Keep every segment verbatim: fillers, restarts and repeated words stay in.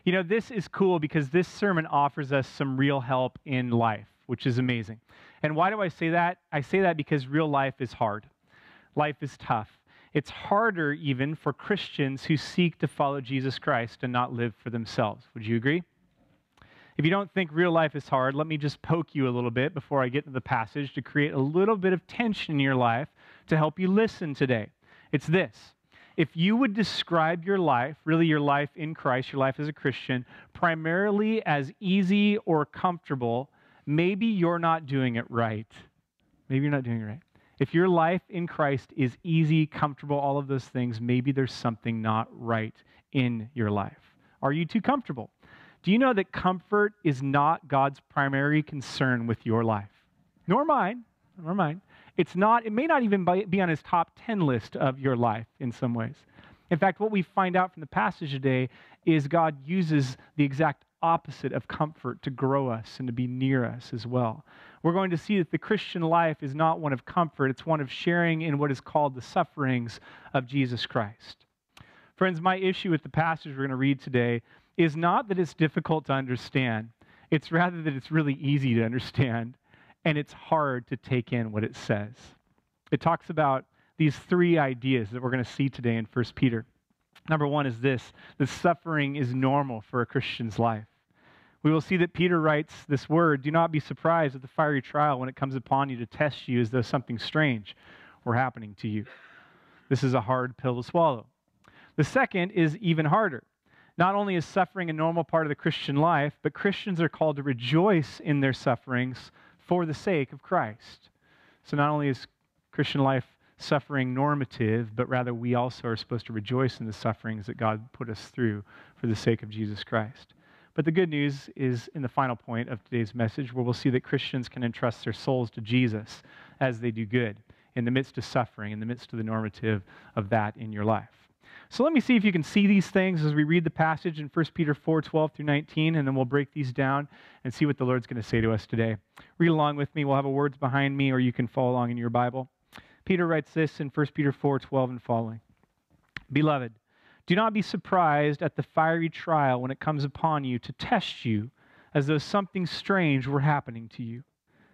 You know, this is cool because this sermon offers us some real help in life, which is amazing. And why do I say that? I say that because real life is hard. Life is tough. It's harder even for Christians who seek to follow Jesus Christ and not live for themselves. Would you agree? If you don't think real life is hard, let me just poke you a little bit before I get to the passage to create a little bit of tension in your life to help you listen today. It's this. If you would describe your life, really your life in Christ, your life as a Christian, primarily as easy or comfortable, maybe you're not doing it right. Maybe you're not doing it right. If your life in Christ is easy, comfortable, all of those things, maybe there's something not right in your life. Are you too comfortable? Do you know that comfort is not God's primary concern with your life? Nor mine, nor mine. It's not, it may not even be on his top ten list of your life in some ways. In fact, what we find out from the passage today is God uses the exact opposite of comfort to grow us and to be near us as well. We're going to see that the Christian life is not one of comfort, it's one of sharing in what is called the sufferings of Jesus Christ. Friends, my issue with the passage we're going to read today is not that it's difficult to understand. It's rather that it's really easy to understand, and it's hard to take in what it says. It talks about these three ideas that we're going to see today in First Peter. Number one is this, that suffering is normal for a Christian's life. We will see that Peter writes this word, do not be surprised at the fiery trial when it comes upon you to test you as though something strange were happening to you. This is a hard pill to swallow. The second is even harder. Not only is suffering a normal part of the Christian life, but Christians are called to rejoice in their sufferings for the sake of Christ. So not only is Christian life suffering normative, but rather we also are supposed to rejoice in the sufferings that God put us through for the sake of Jesus Christ. But the good news is in the final point of today's message, where we'll see that Christians can entrust their souls to Jesus as they do good in the midst of suffering, in the midst of the normative of that in your life. So let me see if you can see these things as we read the passage in First Peter four, twelve through nineteen, and then we'll break these down and see what the Lord's going to say to us today. Read along with me. We'll have a words behind me, or you can follow along in your Bible. Peter writes this in First Peter four, twelve and following. Beloved, do not be surprised at the fiery trial when it comes upon you to test you as though something strange were happening to you.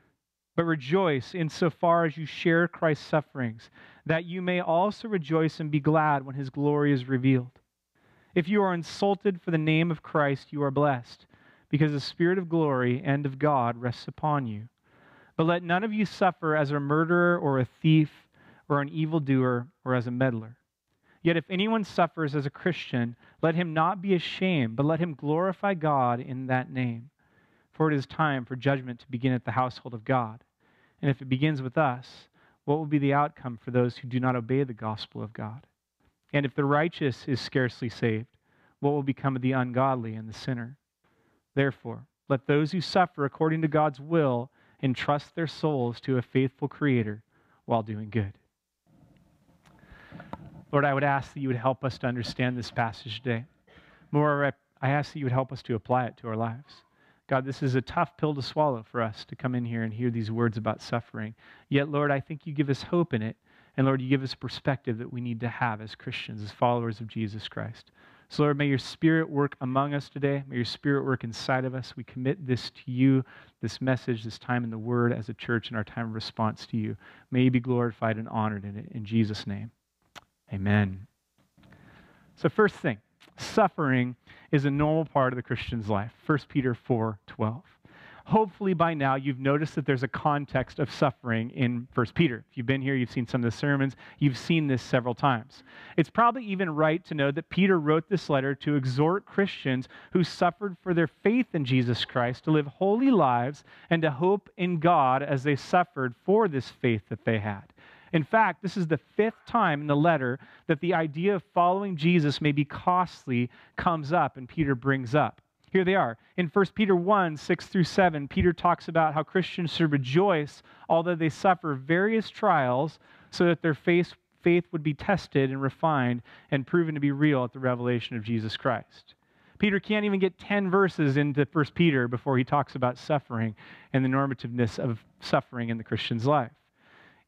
But rejoice insofar as you share Christ's sufferings, that you may also rejoice and be glad when his glory is revealed. If you are insulted for the name of Christ, you are blessed, because the Spirit of glory and of God rests upon you. But let none of you suffer as a murderer or a thief or an evildoer or as a meddler. Yet if anyone suffers as a Christian, let him not be ashamed, but let him glorify God in that name. For it is time for judgment to begin at the household of God. And if it begins with us, what will be the outcome for those who do not obey the gospel of God? And if the righteous is scarcely saved, what will become of the ungodly and the sinner? Therefore, let those who suffer according to God's will entrust their souls to a faithful Creator while doing good. Lord, I would ask that you would help us to understand this passage today. More, I ask that you would help us to apply it to our lives. God, this is a tough pill to swallow for us to come in here and hear these words about suffering. Yet, Lord, I think you give us hope in it. And Lord, you give us perspective that we need to have as Christians, as followers of Jesus Christ. So Lord, may your Spirit work among us today. May your Spirit work inside of us. We commit this to you, this message, this time in the Word as a church and our time of response to you. May you be glorified and honored in it. In Jesus' name, amen. So first thing, suffering is a normal part of the Christian's life. First Peter four, twelve. Hopefully by now you've noticed that there's a context of suffering in First Peter. If you've been here, you've seen some of the sermons, you've seen this several times. It's probably even right to know that Peter wrote this letter to exhort Christians who suffered for their faith in Jesus Christ to live holy lives and to hope in God as they suffered for this faith that they had. In fact, this is the fifth time in the letter that the idea of following Jesus may be costly comes up and Peter brings up. Here they are. In First Peter one, six through seven, Peter talks about how Christians should rejoice although they suffer various trials so that their faith, faith would be tested and refined and proven to be real at the revelation of Jesus Christ. Peter can't even get ten verses into First Peter before he talks about suffering and the normativeness of suffering in the Christian's life.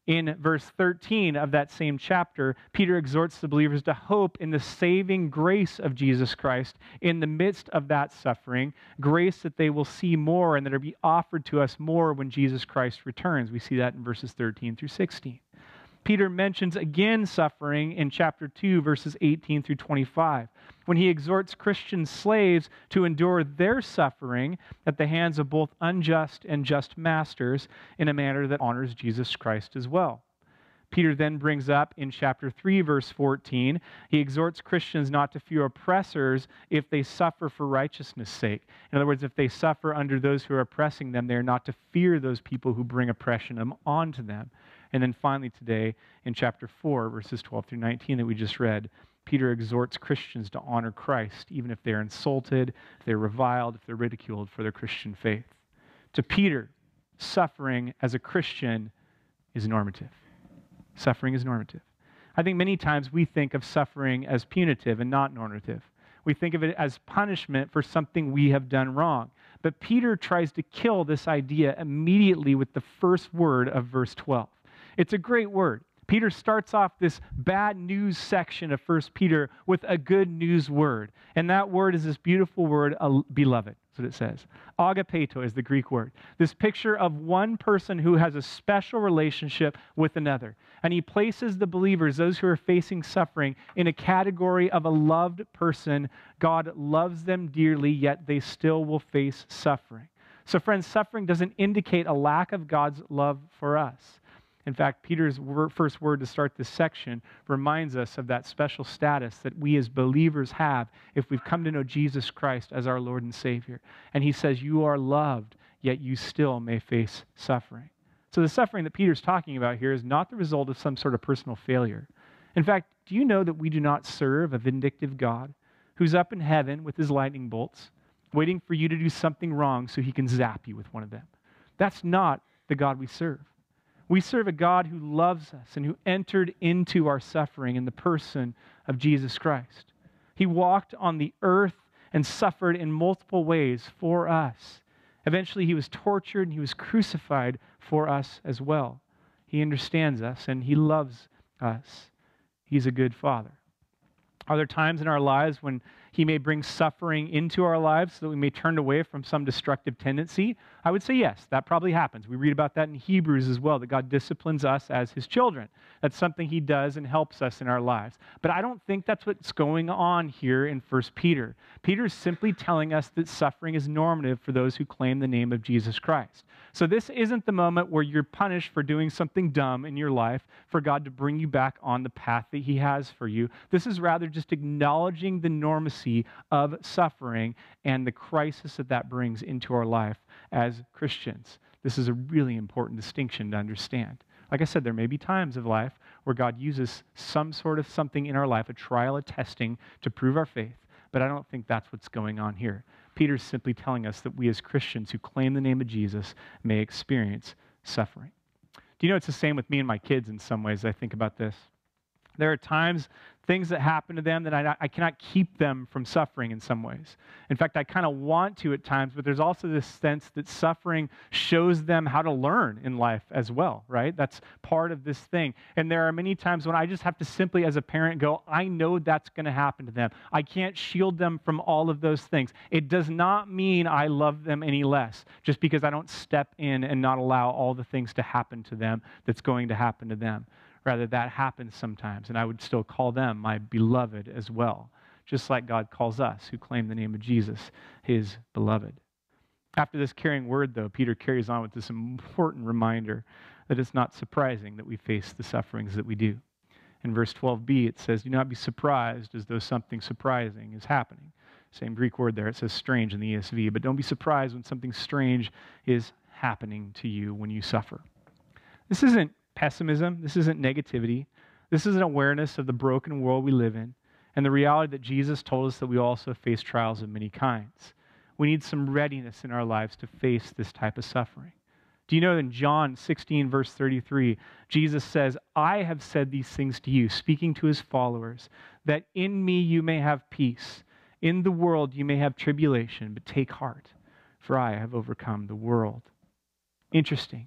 In verse thirteen of that same chapter, Peter exhorts the believers to hope in the saving grace of Jesus Christ in the midst of that suffering, grace that they will see more and that will be offered to us more when Jesus Christ returns. We see that in verses thirteen through sixteen. Peter mentions again suffering in chapter two, verses eighteen through twenty-five, when he exhorts Christian slaves to endure their suffering at the hands of both unjust and just masters in a manner that honors Jesus Christ as well. Peter then brings up in chapter three, verse fourteen, he exhorts Christians not to fear oppressors if they suffer for righteousness' sake. In other words, if they suffer under those who are oppressing them, they are not to fear those people who bring oppression onto them. And then finally today, in chapter four, verses twelve through nineteen that we just read, Peter exhorts Christians to honor Christ, even if they're insulted, if they're reviled, if they're ridiculed for their Christian faith. To Peter, suffering as a Christian is normative. Suffering is normative. I think many times we think of suffering as punitive and not normative. We think of it as punishment for something we have done wrong. But Peter tries to kill this idea immediately with the first word of verse twelve. It's a great word. Peter starts off this bad news section of First Peter with a good news word. And that word is this beautiful word, beloved. That's what it says. Agapeto is the Greek word. This picture of one person who has a special relationship with another. And he places the believers, those who are facing suffering, in a category of a loved person. God loves them dearly, yet they still will face suffering. So friends, suffering doesn't indicate a lack of God's love for us. In fact, Peter's first word to start this section reminds us of that special status that we as believers have if we've come to know Jesus Christ as our Lord and Savior. And he says, you are loved, yet you still may face suffering. So the suffering that Peter's talking about here is not the result of some sort of personal failure. In fact, do you know that we do not serve a vindictive God who's up in heaven with his lightning bolts, waiting for you to do something wrong so he can zap you with one of them? That's not the God we serve. We serve a God who loves us and who entered into our suffering in the person of Jesus Christ. He walked on the earth and suffered in multiple ways for us. Eventually, he was tortured and he was crucified for us as well. He understands us and he loves us. He's a good Father. Are there times in our lives when he may bring suffering into our lives so that we may turn away from some destructive tendency? I would say yes, that probably happens. We read about that in Hebrews as well, that God disciplines us as his children. That's something he does and helps us in our lives. But I don't think that's what's going on here in First Peter. Peter is simply telling us that suffering is normative for those who claim the name of Jesus Christ. So this isn't the moment where you're punished for doing something dumb in your life for God to bring you back on the path that he has for you. This is rather just acknowledging the normacy of suffering and the crisis that that brings into our life as Christians. This is a really important distinction to understand. Like I said, there may be times of life where God uses some sort of something in our life, a trial, a testing, to prove our faith. But I don't think that's what's going on here. Peter's simply telling us that we as Christians who claim the name of Jesus may experience suffering. Do you know it's the same with me and my kids in some ways? I think about this. There are times, things that happen to them that I, I cannot keep them from suffering in some ways. In fact, I kind of want to at times, but there's also this sense that suffering shows them how to learn in life as well, right? That's part of this thing. And there are many times when I just have to simply, as a parent, go, I know that's going to happen to them. I can't shield them from all of those things. It does not mean I love them any less, just because I don't step in and not allow all the things to happen to them that's going to happen to them. Rather, that happens sometimes, and I would still call them my beloved as well, just like God calls us who claim the name of Jesus, his beloved. After this caring word, though, Peter carries on with this important reminder that it's not surprising that we face the sufferings that we do. In verse twelve b, it says, do not be surprised as though something surprising is happening. Same Greek word there. It says strange in the E S V, but don't be surprised when something strange is happening to you when you suffer. This isn't pessimism. This isn't negativity. This is an awareness of the broken world we live in and the reality that Jesus told us that we also face trials of many kinds. We need some readiness in our lives to face this type of suffering. Do you know in John sixteen, verse thirty-three, Jesus says, I have said these things to you, speaking to his followers, that in me you may have peace. In the world you may have tribulation, but take heart, for I have overcome the world. Interesting.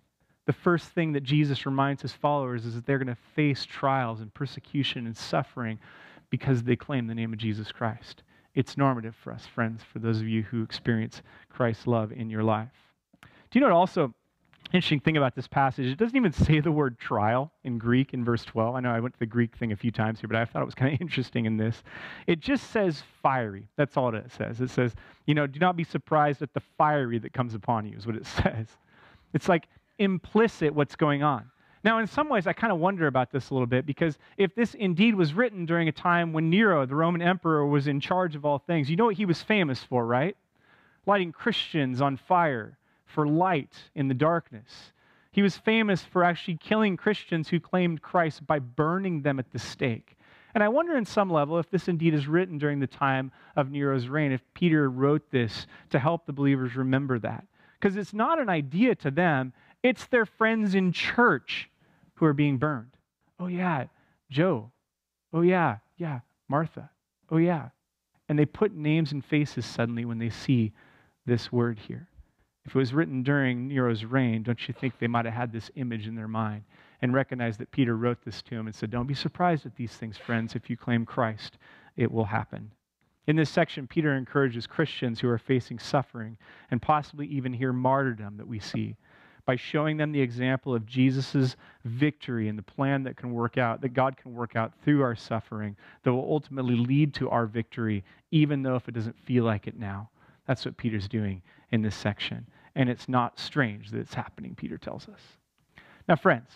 the first thing that Jesus reminds his followers is that they're going to face trials and persecution and suffering because they claim the name of Jesus Christ. It's normative for us, friends, for those of you who experience Christ's love in your life. Do you know what also interesting thing about this passage? It doesn't even say the word trial in Greek in verse twelve. I know I went to the Greek thing a few times here, but I thought it was kind of interesting in this. It just says fiery. That's all it says. It says, you know, do not be surprised at the fiery that comes upon you is what it says. It's like implicit what's going on. Now, in some ways, I kind of wonder about this a little bit, because if this indeed was written during a time when Nero, the Roman emperor, was in charge of all things, you know what he was famous for, right? Lighting Christians on fire for light in the darkness. He was famous for actually killing Christians who claimed Christ by burning them at the stake. And I wonder in some level if this indeed is written during the time of Nero's reign, if Peter wrote this to help the believers remember that. Because it's not an idea to them, it's their friends in church who are being burned. Oh yeah, Joe. Oh yeah, yeah, Martha. Oh yeah. And they put names and faces suddenly when they see this word here. If it was written during Nero's reign, don't you think they might have had this image in their mind and recognized that Peter wrote this to him and said, don't be surprised at these things, friends. If you claim Christ, it will happen. In this section, Peter encourages Christians who are facing suffering and possibly even here martyrdom that we see by showing them the example of Jesus' victory and the plan that can work out, that God can work out through our suffering that will ultimately lead to our victory, even though if it doesn't feel like it now. That's what Peter's doing in this section. And it's not strange that it's happening, Peter tells us. Now, friends,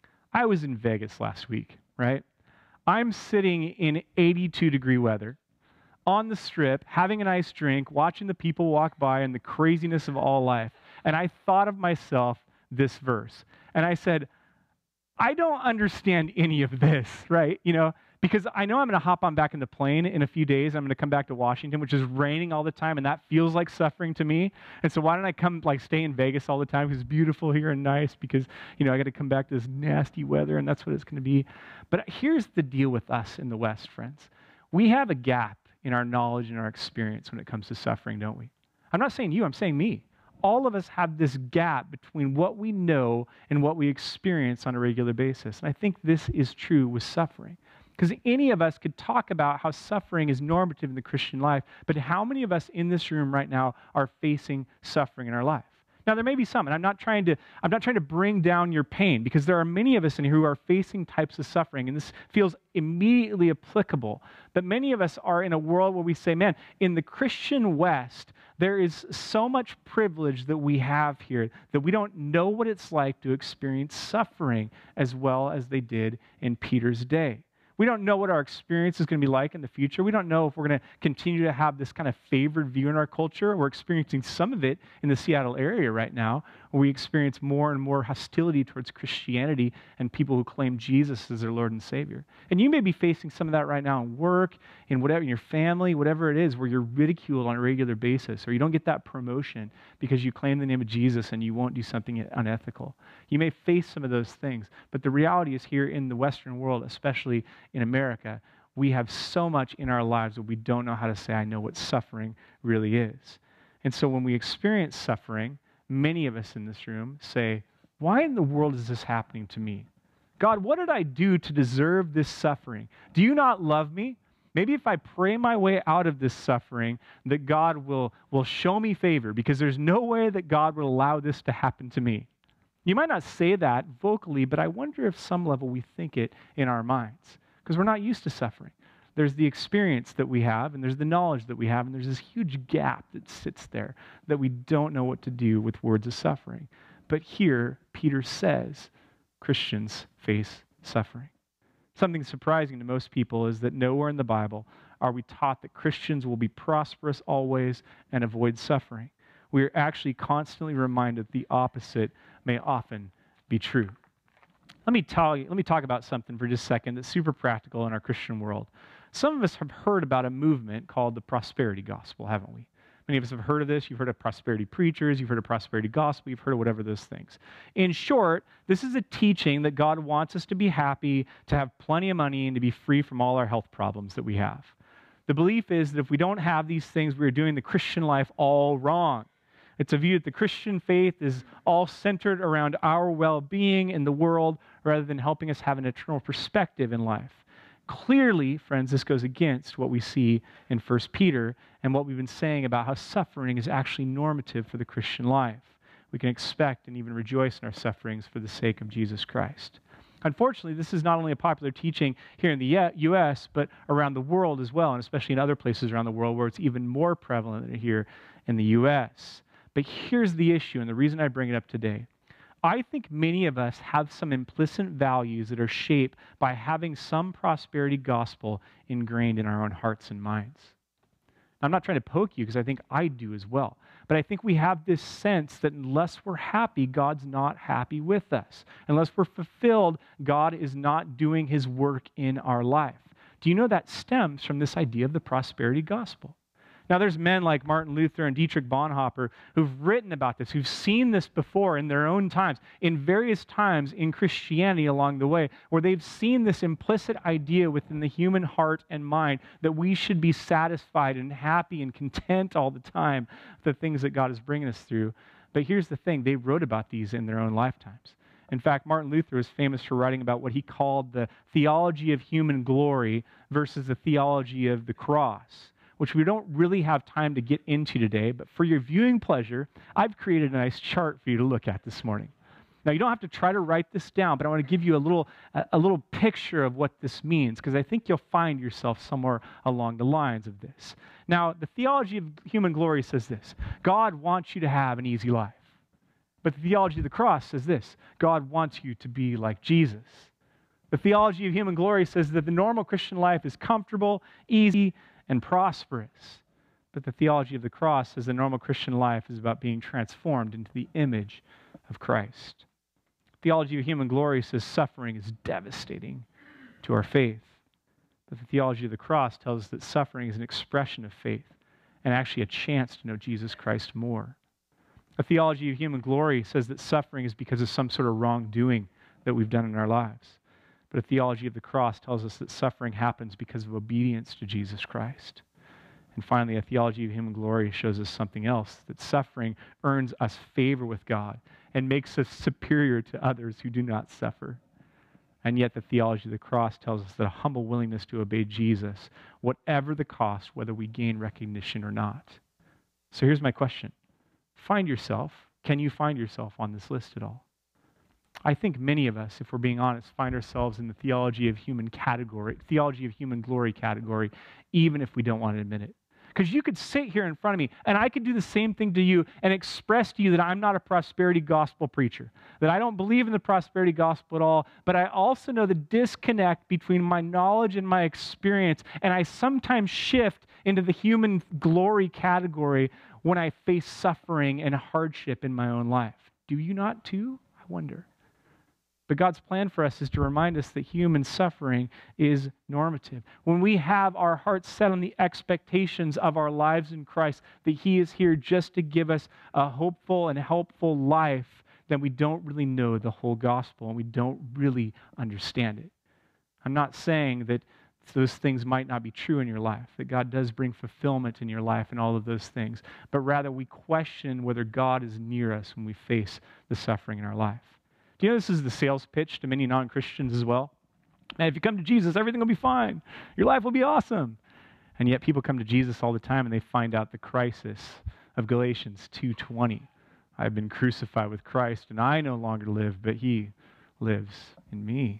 I was in Vegas last week, right? I'm sitting in eighty-two degree weather on the strip, having a nice drink, watching the people walk by and the craziness of all life. And I thought of myself this verse. And I said, I don't understand any of this, right? You know, because I know I'm going to hop on back in the plane in a few days. I'm going to come back to Washington, which is raining all the time, and that feels like suffering to me. And so why don't I come, like, stay in Vegas all the time because it's beautiful here and nice because, you know, I got to come back to this nasty weather, and that's what it's going to be. But here's the deal with us in the West, friends. We have a gap in our knowledge and our experience when it comes to suffering, don't we? I'm not saying you, I'm saying me. All of us have this gap between what we know and what we experience on a regular basis. And I think this is true with suffering. Because any of us could talk about how suffering is normative in the Christian life, but how many of us in this room right now are facing suffering in our life? Now, there may be some, and I'm not trying to, I'm not trying to bring down your pain, because there are many of us in here who are facing types of suffering, and this feels immediately applicable. But many of us are in a world where we say, man, in the Christian West, there is so much privilege that we have here that we don't know what it's like to experience suffering as well as they did in Peter's day. We don't know what our experience is going to be like in the future. We don't know if we're going to continue to have this kind of favored view in our culture. We're experiencing some of it in the Seattle area right now, where we experience more and more hostility towards Christianity and people who claim Jesus as their Lord and Savior. And you may be facing some of that right now in work, in whatever, in your family, whatever it is, where you're ridiculed on a regular basis, or you don't get that promotion because you claim the name of Jesus and you won't do something unethical. You may face some of those things, but the reality is here in the Western world, especially in America, we have so much in our lives that we don't know how to say, I know what suffering really is. And so when we experience suffering, many of us in this room say, why in the world is this happening to me? God, what did I do to deserve this suffering? Do you not love me? Maybe if I pray my way out of this suffering, that God will, will show me favor, because there's no way that God will allow this to happen to me. You might not say that vocally, but I wonder if some level we think it in our minds, because we're not used to suffering. There's the experience that we have, and there's the knowledge that we have, and there's this huge gap that sits there that we don't know what to do with words of suffering. But here, Peter says, Christians face suffering. Something surprising to most people is that nowhere in the Bible are we taught that Christians will be prosperous always and avoid suffering. We are actually constantly reminded the opposite may often be true. Let me tell you, let me talk about something for just a second that's super practical in our Christian world. Some of us have heard about a movement called the prosperity gospel, haven't we? Many of us have heard of this. You've heard of prosperity preachers. You've heard of prosperity gospel. You've heard of whatever those things. In short, this is a teaching that God wants us to be happy, to have plenty of money, and to be free from all our health problems that we have. The belief is that if we don't have these things, we're doing the Christian life all wrong. It's a view that the Christian faith is all centered around our well-being in the world rather than helping us have an eternal perspective in life. Clearly, friends, this goes against what we see in First Peter and what we've been saying about how suffering is actually normative for the Christian life. We can expect and even rejoice in our sufferings for the sake of Jesus Christ. Unfortunately, this is not only a popular teaching here in the U S, but around the world as well, and especially in other places around the world where it's even more prevalent than here in the U S. But here's the issue, and the reason I bring it up today. I think many of us have some implicit values that are shaped by having some prosperity gospel ingrained in our own hearts and minds. I'm not trying to poke you because I think I do as well. But I think we have this sense that unless we're happy, God's not happy with us. Unless we're fulfilled, God is not doing his work in our life. Do you know that stems from this idea of the prosperity gospel? Now, there's men like Martin Luther and Dietrich Bonhoeffer who've written about this, who've seen this before in their own times, in various times in Christianity along the way, where they've seen this implicit idea within the human heart and mind that we should be satisfied and happy and content all the time with the things that God is bringing us through. But here's the thing, they wrote about these in their own lifetimes. In fact, Martin Luther was famous for writing about what he called the theology of human glory versus the theology of the cross, which we don't really have time to get into today, but for your viewing pleasure, I've created a nice chart for you to look at this morning. Now, you don't have to try to write this down, but I want to give you a little, a, a little picture of what this means, because I think you'll find yourself somewhere along the lines of this. Now, the theology of human glory says this: God wants you to have an easy life. But the theology of the cross says this: God wants you to be like Jesus. The theology of human glory says that the normal Christian life is comfortable, easy, and prosperous. But the theology of the cross says the normal Christian life is about being transformed into the image of Christ. Theology of human glory says suffering is devastating to our faith. But the theology of the cross tells us that suffering is an expression of faith and actually a chance to know Jesus Christ more. A theology of human glory says that suffering is because of some sort of wrongdoing that we've done in our lives. But a theology of the cross tells us that suffering happens because of obedience to Jesus Christ. And finally, a theology of human glory shows us something else, that suffering earns us favor with God and makes us superior to others who do not suffer. And yet the theology of the cross tells us that a humble willingness to obey Jesus, whatever the cost, whether we gain recognition or not. So here's my question. Find yourself, can you find yourself on this list at all? I think many of us, if we're being honest, find ourselves in the theology of human category, theology of human glory category, even if we don't want to admit it. Because you could sit here in front of me, and I could do the same thing to you and express to you that I'm not a prosperity gospel preacher, that I don't believe in the prosperity gospel at all, but I also know the disconnect between my knowledge and my experience, and I sometimes shift into the human glory category when I face suffering and hardship in my own life. Do you not too? I wonder. But God's plan for us is to remind us that human suffering is normative. When we have our hearts set on the expectations of our lives in Christ, that He is here just to give us a hopeful and helpful life, then we don't really know the whole gospel and we don't really understand it. I'm not saying that those things might not be true in your life, that God does bring fulfillment in your life and all of those things, but rather we question whether God is near us when we face the suffering in our life. Do you know this is the sales pitch to many non-Christians as well? Man, if you come to Jesus, everything will be fine. Your life will be awesome. And yet people come to Jesus all the time and they find out the crisis of Galatians two twenty. I've been crucified with Christ and I no longer live, but He lives in me.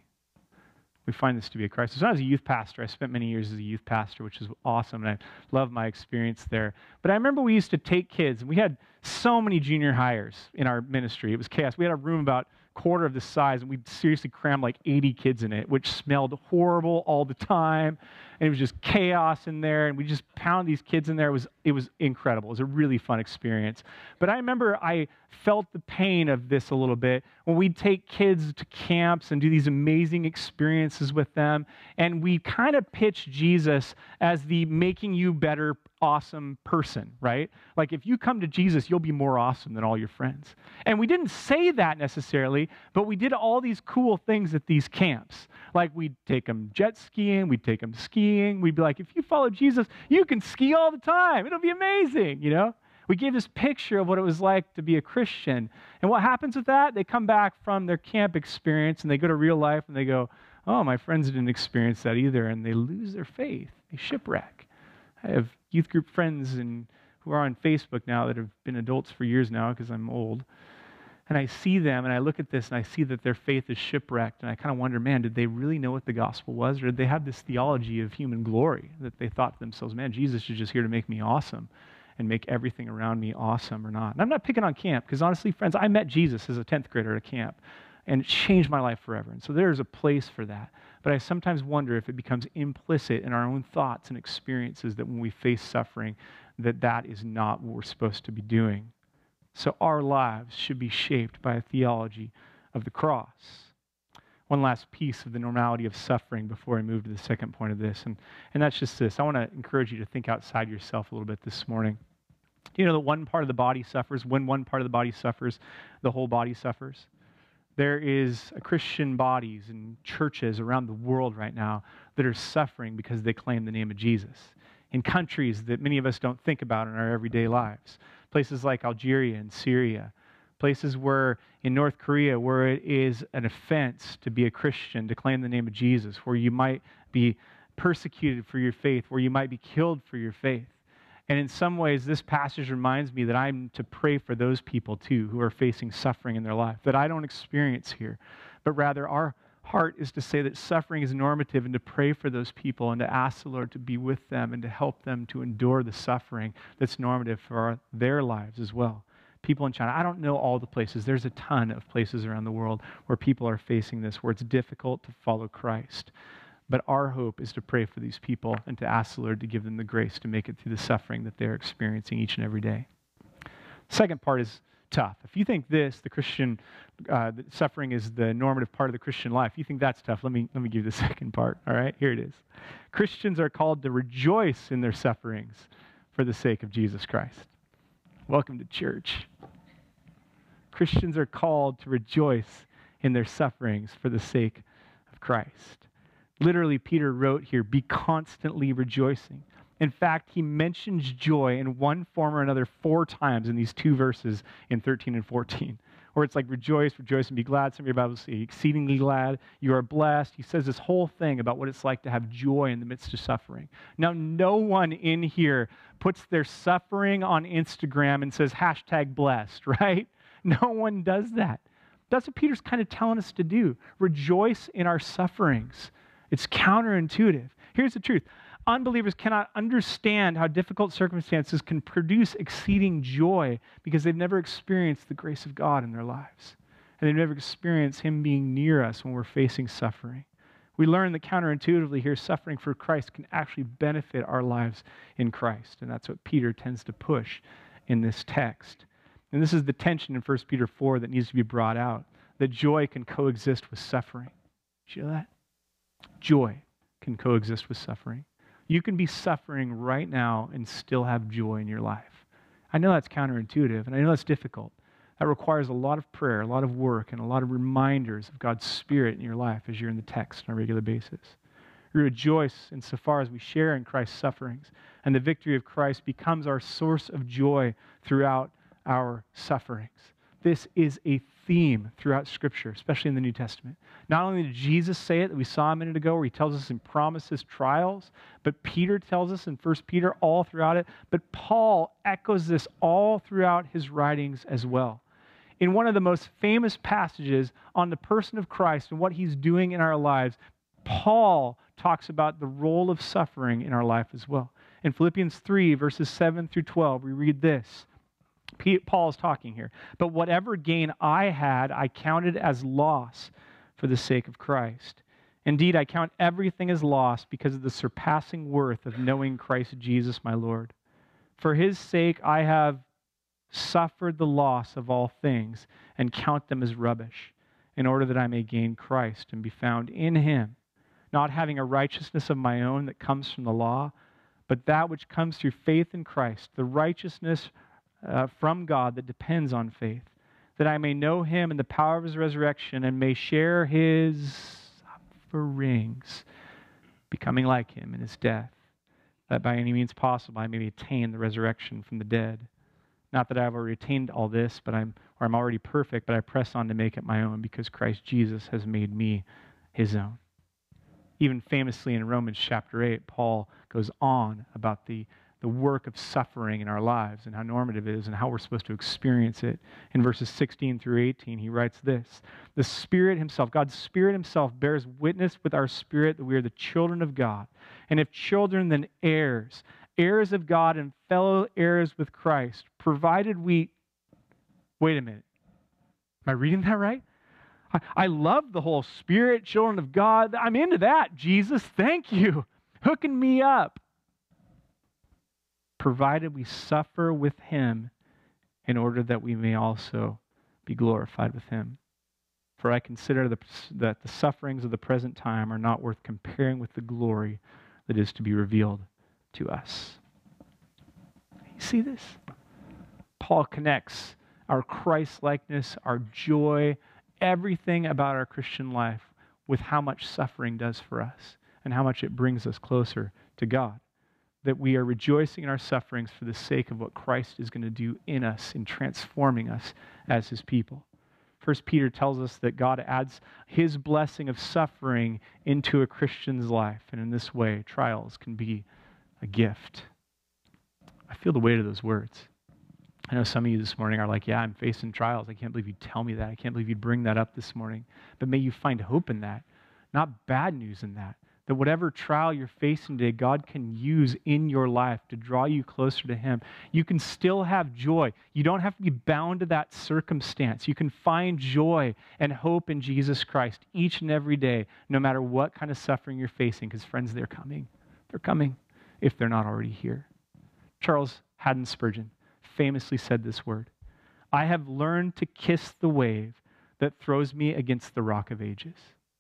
We find this to be a crisis. When I was a youth pastor, I spent many years as a youth pastor, which is awesome, and I love my experience there. But I remember we used to take kids, and we had so many junior hires in our ministry. It was chaos. We had a room about quarter of the size, and we'd seriously cram like eighty kids in it, which smelled horrible all the time, and it was just chaos in there, and we just pound these kids in there. It was, it was incredible. It was a really fun experience. But I remember I felt the pain of this a little bit when we'd take kids to camps and do these amazing experiences with them, and we kind of pitch Jesus as the making you better awesome person, right? Like if you come to Jesus, you'll be more awesome than all your friends. And we didn't say that necessarily, but we did all these cool things at these camps. Like we'd take them jet skiing, we'd take them skiing. We'd be like, if you follow Jesus, you can ski all the time. It'll be amazing, you know? We gave this picture of what it was like to be a Christian. And what happens with that? They come back from their camp experience and they go to real life and they go, oh, my friends didn't experience that either. And they lose their faith. They shipwreck. I have youth group friends and who are on Facebook now that have been adults for years now because I'm old. And I see them and I look at this and I see that their faith is shipwrecked. And I kind of wonder, man, did they really know what the gospel was? Or did they have this theology of human glory that they thought to themselves, man, Jesus is just here to make me awesome and make everything around me awesome or not? And I'm not picking on camp because honestly, friends, I met Jesus as a tenth grader at a camp and it changed my life forever. And so there's a place for that. But I sometimes wonder if it becomes implicit in our own thoughts and experiences that when we face suffering, that that is not what we're supposed to be doing. So our lives should be shaped by a theology of the cross. One last piece of the normality of suffering before I move to the second point of this, and, and that's just this. I want to encourage you to think outside yourself a little bit this morning. Do you know that one part of the body suffers? When one part of the body suffers, the whole body suffers? There is a Christian bodies and churches around the world right now that are suffering because they claim the name of Jesus in countries that many of us don't think about in our everyday lives. Places like Algeria and Syria, places where in North Korea where it is an offense to be a Christian, to claim the name of Jesus, where you might be persecuted for your faith, where you might be killed for your faith. And in some ways, this passage reminds me that I'm to pray for those people too who are facing suffering in their life, that I don't experience here, but rather our heart is to say that suffering is normative and to pray for those people and to ask the Lord to be with them and to help them to endure the suffering that's normative for our, their lives as well. People in China, I don't know all the places. There's a ton of places around the world where people are facing this, where it's difficult to follow Christ. But our hope is to pray for these people and to ask the Lord to give them the grace to make it through the suffering that they're experiencing each and every day. Second part is tough. If you think this, the Christian uh, the suffering is the normative part of the Christian life, you think that's tough, let me, let me give you the second part, all right? Here it is. Christians are called to rejoice in their sufferings for the sake of Jesus Christ. Welcome to church. Christians are called to rejoice in their sufferings for the sake of Christ. Literally, Peter wrote here, be constantly rejoicing. In fact, he mentions joy in one form or another four times in these two verses in thirteen and fourteen, where it's like rejoice, rejoice, and be glad. Some of your Bibles say exceedingly glad. You are blessed. He says this whole thing about what it's like to have joy in the midst of suffering. Now, no one in here puts their suffering on Instagram and says hashtag blessed, right? No one does that. That's what Peter's kind of telling us to do. Rejoice in our sufferings. It's counterintuitive. Here's the truth. Unbelievers cannot understand how difficult circumstances can produce exceeding joy because they've never experienced the grace of God in their lives. And they've never experienced Him being near us when we're facing suffering. We learn that counterintuitively here, suffering for Christ can actually benefit our lives in Christ. And that's what Peter tends to push in this text. And this is the tension in First Peter four that needs to be brought out, that joy can coexist with suffering. Did you know that? Joy can coexist with suffering. You can be suffering right now and still have joy in your life. I know that's counterintuitive, and I know that's difficult. That requires a lot of prayer, a lot of work, and a lot of reminders of God's Spirit in your life as you're in the text on a regular basis. We rejoice insofar as we share in Christ's sufferings, and the victory of Christ becomes our source of joy throughout our sufferings. This is a theme throughout Scripture, especially in the New Testament. Not only did Jesus say it that we saw a minute ago where he tells us and promises trials, but Peter tells us in First Peter all throughout it, but Paul echoes this all throughout his writings as well. In one of the most famous passages on the person of Christ and what he's doing in our lives, Paul talks about the role of suffering in our life as well. In Philippians three, verses seven through twelve, we read this. Paul is talking here. But whatever gain I had, I counted as loss for the sake of Christ. Indeed, I count everything as loss because of the surpassing worth of knowing Christ Jesus my Lord. For his sake I have suffered the loss of all things and count them as rubbish, in order that I may gain Christ and be found in him, not having a righteousness of my own that comes from the law, but that which comes through faith in Christ, the righteousness Uh, from God that depends on faith, that I may know him and the power of his resurrection and may share his sufferings, becoming like him in his death, that by any means possible I may attain the resurrection from the dead. Not that I've already attained all this, but I'm or I'm already perfect, but I press on to make it my own because Christ Jesus has made me his own. Even famously in Romans chapter eight, Paul goes on about the, the work of suffering in our lives and how normative it is and how we're supposed to experience it. In verses sixteen through eighteen, he writes this: the Spirit himself, God's Spirit himself, bears witness with our spirit that we are the children of God. And if children, then heirs, heirs of God and fellow heirs with Christ, provided we... Wait a minute. Am I reading that right? I, I love the whole Spirit, children of God. I'm into that, Jesus. Thank you. Hooking me up. Provided we suffer with him in order that we may also be glorified with him. For I consider the, that the sufferings of the present time are not worth comparing with the glory that is to be revealed to us. You see this? Paul connects our Christ-likeness, our joy, everything about our Christian life with how much suffering does for us and how much it brings us closer to God. That we are rejoicing in our sufferings for the sake of what Christ is going to do in us in transforming us as his people. First Peter tells us that God adds his blessing of suffering into a Christian's life. And in this way, trials can be a gift. I feel the weight of those words. I know some of you this morning are like, yeah, I'm facing trials. I can't believe you'd tell me that. I can't believe you'd bring that up this morning. But may you find hope in that, not bad news in that. That whatever trial you're facing today, God can use in your life to draw you closer to him. You can still have joy. You don't have to be bound to that circumstance. You can find joy and hope in Jesus Christ each and every day, no matter what kind of suffering you're facing, because friends, they're coming. They're coming if they're not already here. Charles Haddon Spurgeon famously said this word: I have learned to kiss the wave that throws me against the rock of ages.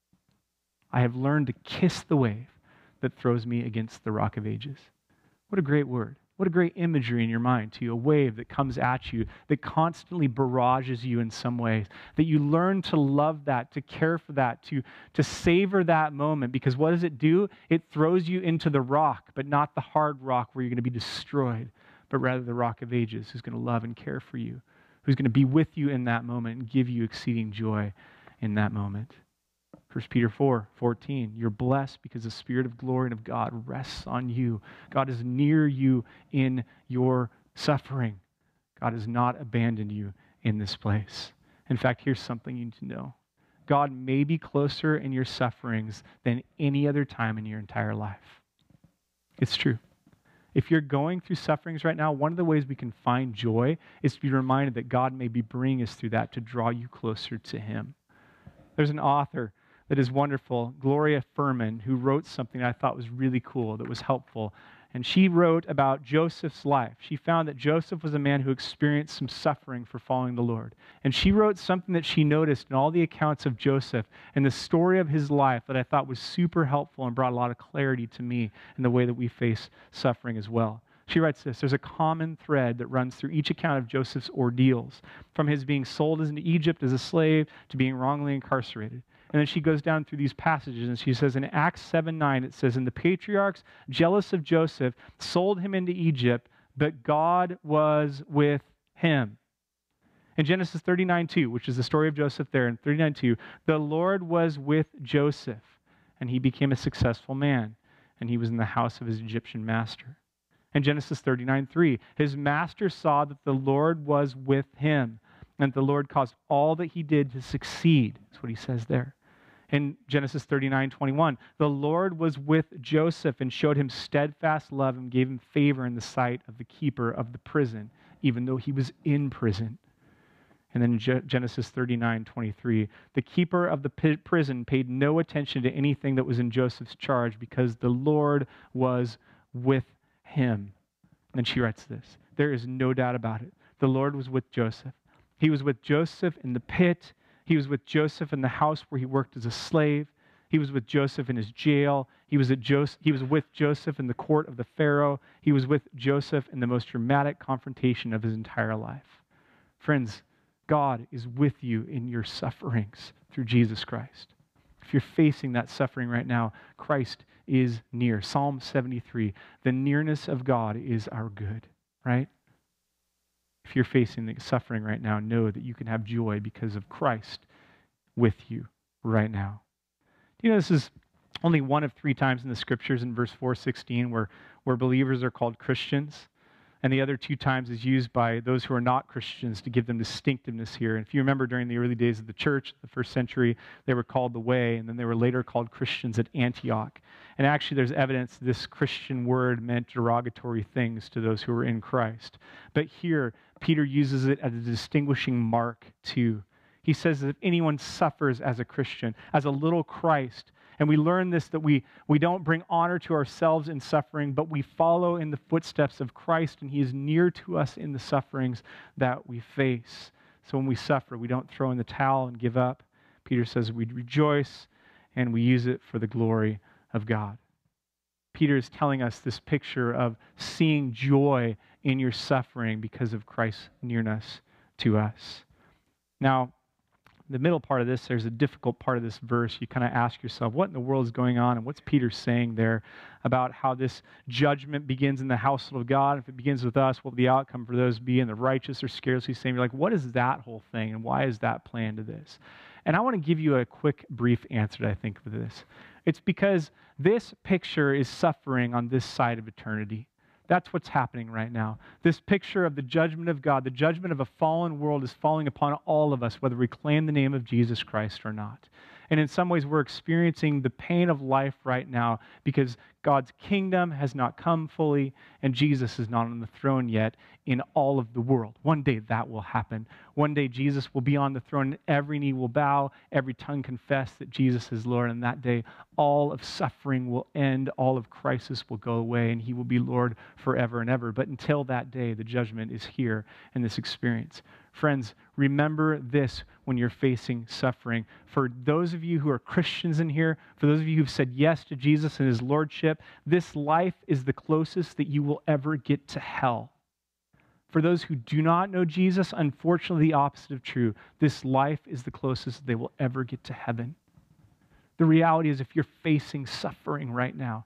I have learned to kiss the wave that throws me against the rock of ages. What a great word. What a great imagery in your mind to you. A wave that comes at you, that constantly barrages you in some ways. That you learn to love that, to care for that, to, to savor that moment. Because what does it do? It throws you into the rock, but not the hard rock where you're going to be destroyed, but rather the rock of ages who's going to love and care for you, who's going to be with you in that moment and give you exceeding joy in that moment. First Peter four fourteen, you're blessed because the Spirit of glory and of God rests on you. God is near you in your suffering. God has not abandoned you in this place. In fact, here's something you need to know. God may be closer in your sufferings than any other time in your entire life. It's true. If you're going through sufferings right now, one of the ways we can find joy is to be reminded that God may be bringing us through that to draw you closer to him. There's an author that is wonderful, Gloria Furman, who wrote something I thought was really cool, that was helpful. And she wrote about Joseph's life. She found that Joseph was a man who experienced some suffering for following the Lord. And she wrote something that she noticed in all the accounts of Joseph and the story of his life that I thought was super helpful and brought a lot of clarity to me in the way that we face suffering as well. She writes this: there's a common thread that runs through each account of Joseph's ordeals, from his being sold into Egypt as a slave to being wrongly incarcerated. And then she goes down through these passages and she says in Acts seven nine, it says, and the patriarchs, jealous of Joseph, sold him into Egypt, but God was with him. In Genesis thirty-nine two, which is the story of Joseph there, in thirty-nine two, the Lord was with Joseph, and he became a successful man, and he was in the house of his Egyptian master. In Genesis thirty-nine three, his master saw that the Lord was with him, and the Lord caused all that he did to succeed. That's what he says there. In Genesis thirty-nine twenty-one, the Lord was with Joseph and showed him steadfast love and gave him favor in the sight of the keeper of the prison, even though he was in prison. And then in Genesis thirty-nine twenty-three, the keeper of the prison paid no attention to anything that was in Joseph's charge because the Lord was with him. And then she writes this: there is no doubt about it. The Lord was with Joseph. He was with Joseph in the pit. He was with Joseph in the house where he worked as a slave. He was with Joseph in his jail. He was, at Joseph, he was with Joseph in the court of the Pharaoh. He was with Joseph in the most dramatic confrontation of his entire life. Friends, God is with you in your sufferings through Jesus Christ. If you're facing that suffering right now, Christ is near. Psalm seventy-three, the nearness of God is our good, right? If you're facing the suffering right now, know that you can have joy because of Christ with you right now. You know, this is only one of three times in the scriptures in verse four sixteen where, where believers are called Christians. And the other two times is used by those who are not Christians to give them distinctiveness here. And if you remember during the early days of the church, the first century, they were called the Way, and then they were later called Christians at Antioch. And actually there's evidence this Christian word meant derogatory things to those who were in Christ. But here, Peter uses it as a distinguishing mark too. He says that if anyone suffers as a Christian, as a little Christ, and we learn this, that we, we don't bring honor to ourselves in suffering, but we follow in the footsteps of Christ, and he is near to us in the sufferings that we face. So when we suffer, we don't throw in the towel and give up. Peter says we rejoice, and we use it for the glory of God. Peter is telling us this picture of seeing joy in your suffering because of Christ's nearness to us. Now, the middle part of this, there's a difficult part of this verse. You kind of ask yourself, what in the world is going on? And what's Peter saying there about how this judgment begins in the household of God? If it begins with us, what will the outcome for those be? And the righteous are scarcely saved. You're like, what is that whole thing? And why is that planned to this? And I want to give you a quick, brief answer to, I think, for this. It's because this picture is suffering on this side of eternity. That's what's happening right now. This picture of the judgment of God, the judgment of a fallen world is falling upon all of us, whether we claim the name of Jesus Christ or not. And in some ways, we're experiencing the pain of life right now because God's kingdom has not come fully and Jesus is not on the throne yet in all of the world. One day that will happen. One day Jesus will be on the throne and every knee will bow, every tongue confess that Jesus is Lord. And that day, all of suffering will end, all of crisis will go away, and he will be Lord forever and ever. But until that day, the judgment is here in this experience. Friends, remember this when you're facing suffering. For those of you who are Christians in here, for those of you who've said yes to Jesus and his lordship, this life is the closest that you will ever get to hell. For those who do not know Jesus, unfortunately the opposite of true. This life is the closest they will ever get to heaven. The reality is if you're facing suffering right now,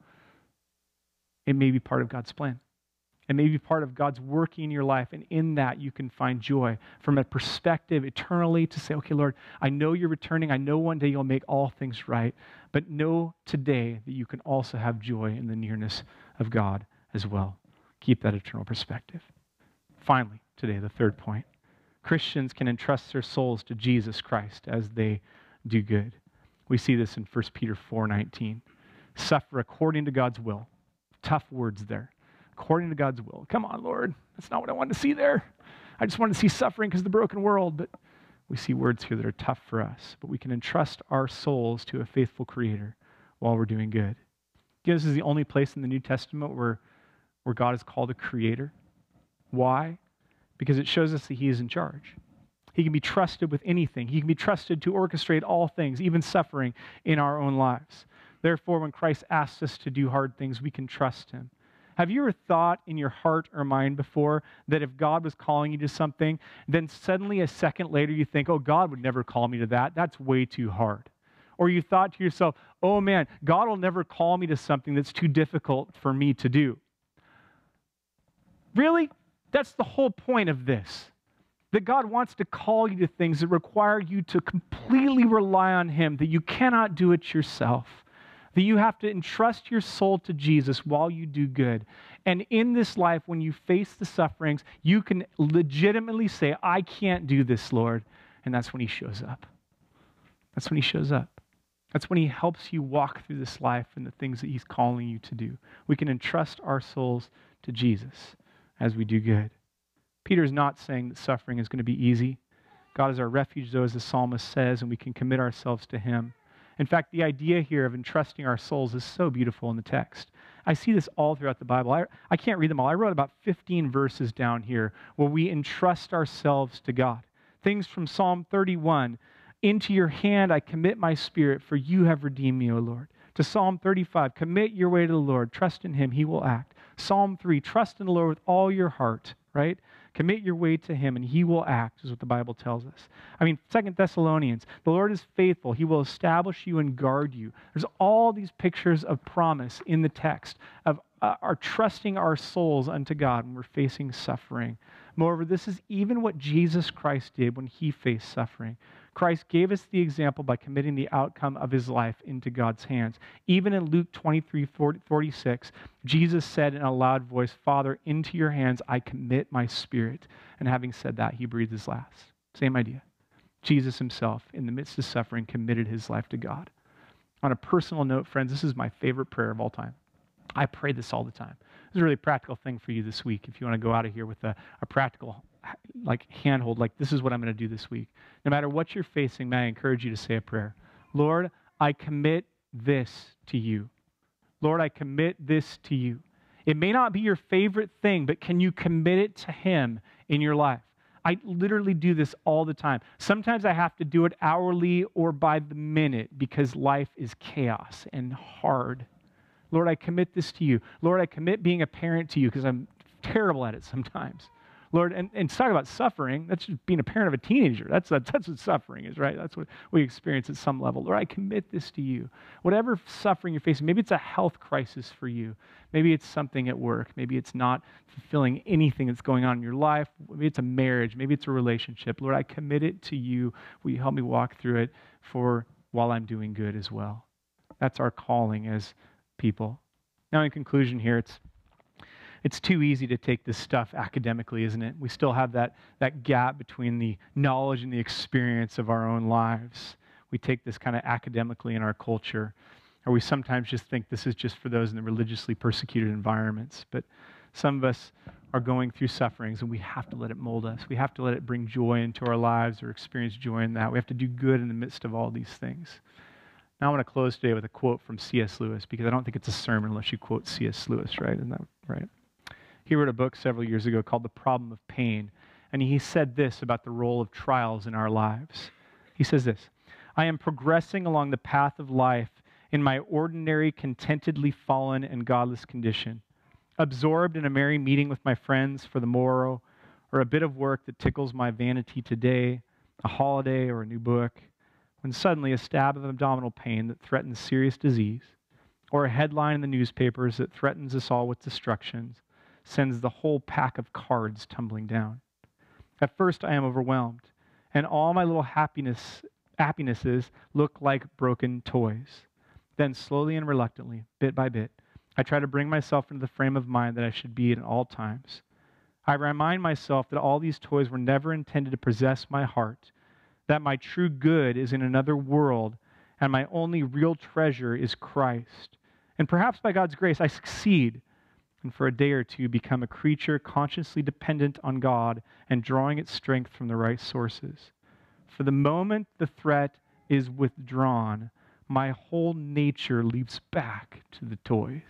it may be part of God's plan. It may be part of God's working in your life, and in that you can find joy from a perspective eternally to say, okay, Lord, I know you're returning. I know one day you'll make all things right, but know today that you can also have joy in the nearness of God as well. Keep that eternal perspective. Finally, today, the third point. Christians can entrust their souls to Jesus Christ as they do good. We see this in First Peter four nineteen. Suffer according to God's will. Tough words there. According to God's will. Come on, Lord. That's not what I wanted to see there. I just wanted to see suffering because of the broken world. But we see words here that are tough for us. But we can entrust our souls to a faithful Creator while we're doing good. You know, this is the only place in the New Testament where, where God is called a creator. Why? Because it shows us that he is in charge. He can be trusted with anything. He can be trusted to orchestrate all things, even suffering in our own lives. Therefore, when Christ asks us to do hard things, we can trust him. Have you ever thought in your heart or mind before that if God was calling you to something, then suddenly a second later you think, oh, God would never call me to that. That's way too hard. Or you thought to yourself, oh man, God will never call me to something that's too difficult for me to do. Really? That's the whole point of this. That God wants to call you to things that require you to completely rely on him, that you cannot do it yourself. That you have to entrust your soul to Jesus while you do good. And in this life, when you face the sufferings, you can legitimately say, I can't do this, Lord. And that's when he shows up. That's when he shows up. That's when he helps you walk through this life and the things that he's calling you to do. We can entrust our souls to Jesus as we do good. Peter is not saying that suffering is going to be easy. God is our refuge, though, as the psalmist says, and we can commit ourselves to him. In fact, the idea here of entrusting our souls is so beautiful in the text. I see this all throughout the Bible. I, I can't read them all. I wrote about fifteen verses down here where we entrust ourselves to God. Things from Psalm thirty-one, into your hand I commit my spirit, for you have redeemed me, O Lord. To Psalm thirty-five, commit your way to the Lord. Trust in him, he will act. Psalm three, trust in the Lord with all your heart, right? Commit your way to him and he will act, is what the Bible tells us. I mean, Second Thessalonians, the Lord is faithful. He will establish you and guard you. There's all these pictures of promise in the text of uh, our trusting our souls unto God when we're facing suffering Moreover, this is even what Jesus Christ did when he faced suffering. Christ gave us the example by committing the outcome of his life into God's hands. Even in Luke twenty-three forty-six, Jesus said in a loud voice, Father, into your hands I commit my spirit. And having said that, he breathed his last. Same idea. Jesus himself, in the midst of suffering, committed his life to God. On a personal note, friends, this is my favorite prayer of all time. I pray this all the time. This is a really practical thing for you this week. If you want to go out of here with a, a practical like handhold, like this is what I'm going to do this week. No matter what you're facing, may I encourage you to say a prayer. Lord, I commit this to you. Lord, I commit this to you. It may not be your favorite thing, but can you commit it to him in your life? I literally do this all the time. Sometimes I have to do it hourly or by the minute because life is chaos and hard. Lord, I commit this to you. Lord, I commit being a parent to you because I'm terrible at it sometimes. Lord, and, and talk about suffering, that's just being a parent of a teenager. That's, that's, that's what suffering is, right? That's what we experience at some level. Lord, I commit this to you. Whatever suffering you're facing, maybe it's a health crisis for you. Maybe it's something at work. Maybe it's not fulfilling anything that's going on in your life. Maybe it's a marriage. Maybe it's a relationship. Lord, I commit it to you. Will you help me walk through it for while I'm doing good as well? That's our calling as people. Now, in conclusion here, it's It's too easy to take this stuff academically, isn't it? We still have that, that gap between the knowledge and the experience of our own lives. We take this kind of academically in our culture, or we sometimes just think this is just for those in the religiously persecuted environments. But some of us are going through sufferings, and we have to let it mold us. We have to let it bring joy into our lives or experience joy in that. We have to do good in the midst of all these things. Now I want to close today with a quote from C S Lewis, because I don't think it's a sermon unless you quote C S Lewis, right? Isn't that right? He wrote a book several years ago called The Problem of Pain, and he said this about the role of trials in our lives. He says this, I am progressing along the path of life in my ordinary, contentedly fallen and godless condition, absorbed in a merry meeting with my friends for the morrow, or a bit of work that tickles my vanity today, a holiday or a new book, when suddenly a stab of abdominal pain that threatens serious disease, or a headline in the newspapers that threatens us all with destructions, sends the whole pack of cards tumbling down. At first I am overwhelmed, and all my little happiness, happinesses look like broken toys. Then slowly and reluctantly, bit by bit, I try to bring myself into the frame of mind that I should be in at all times. I remind myself that all these toys were never intended to possess my heart, that my true good is in another world, and my only real treasure is Christ. And perhaps by God's grace, I succeed, and for a day or two become a creature consciously dependent on God and drawing its strength from the right sources. For the moment the threat is withdrawn, my whole nature leaps back to the toys.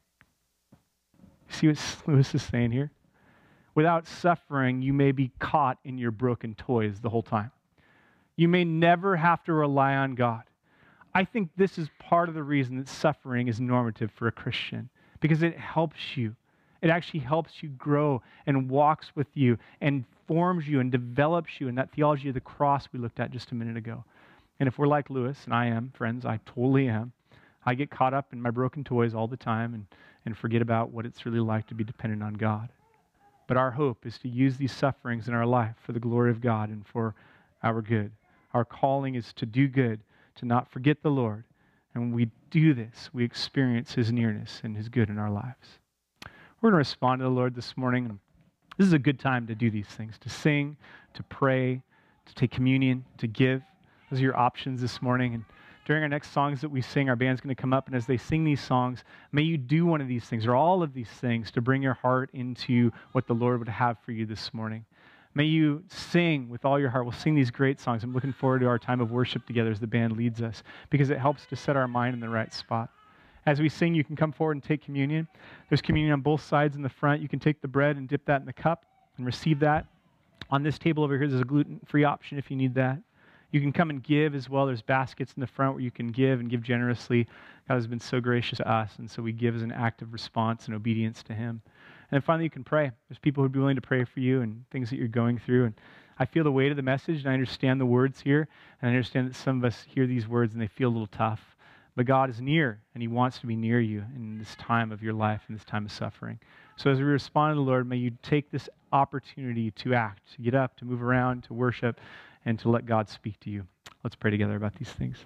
See what Lewis is saying here? Without suffering, you may be caught in your broken toys the whole time. You may never have to rely on God. I think this is part of the reason that suffering is normative for a Christian, because it helps you. It actually helps you grow and walks with you and forms you and develops you in that theology of the cross we looked at just a minute ago. And if we're like Lewis, and I am, friends, I totally am, I get caught up in my broken toys all the time and, and forget about what it's really like to be dependent on God. But our hope is to use these sufferings in our life for the glory of God and for our good. Our calling is to do good, to not forget the Lord. And when we do this, we experience his nearness and his good in our lives. We're going to respond to the Lord this morning. And this is a good time to do these things, to sing, to pray, to take communion, to give. Those are your options this morning. And during our next songs that we sing, our band's going to come up. And as they sing these songs, may you do one of these things or all of these things to bring your heart into what the Lord would have for you this morning. May you sing with all your heart. We'll sing these great songs. I'm looking forward to our time of worship together as the band leads us, because it helps to set our mind in the right spot. As we sing, you can come forward and take communion. There's communion on both sides in the front. You can take the bread and dip that in the cup and receive that. On this table over here, there's a gluten-free option if you need that. You can come and give as well. There's baskets in the front where you can give and give generously. God has been so gracious to us, and so we give as an act of response and obedience to him. And then finally, you can pray. There's people who would be willing to pray for you and things that you're going through. And I feel the weight of the message, and I understand the words here. And I understand that some of us hear these words and they feel a little tough. But God is near, and he wants to be near you in this time of your life, in this time of suffering. So as we respond to the Lord, may you take this opportunity to act, to get up, to move around, to worship, and to let God speak to you. Let's pray together about these things.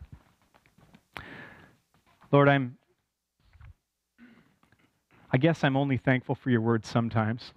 Lord, I'm, I guess I'm only thankful for your word sometimes.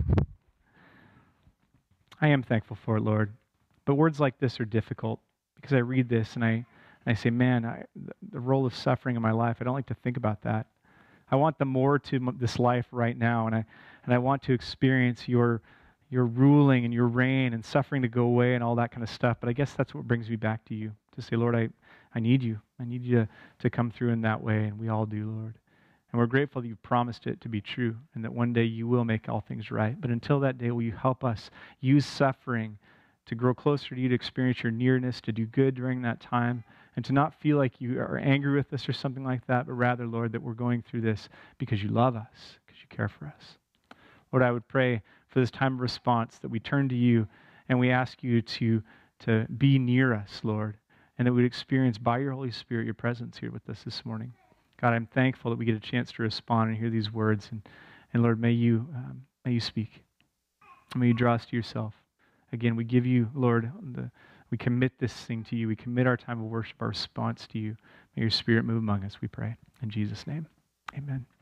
I am thankful for it, Lord. But words like this are difficult because I read this and I, and I say, man, I, the role of suffering in my life, I don't like to think about that. I want the more to this life right now, and I and I want to experience your your ruling and your reign and suffering to go away and all that kind of stuff. But I guess that's what brings me back to you, to say, Lord, I, I need you. I need you to, to come through in that way, and we all do, Lord. And we're grateful that you promised it to be true and that one day you will make all things right. But until that day, will you help us use suffering to grow closer to you, to experience your nearness, to do good during that time, and to not feel like you are angry with us or something like that, but rather, Lord, that we're going through this because you love us, because you care for us. Lord, I would pray for this time of response that we turn to you and we ask you to, to be near us, Lord, and that we'd experience by your Holy Spirit your presence here with us this morning. God, I'm thankful that we get a chance to respond and hear these words. And, and Lord, may you, um, may you speak. May you draw us to yourself. Again, we give you, Lord, the, we commit this thing to you. We commit our time of worship, our response to you. May your Spirit move among us, we pray. In Jesus' name, amen.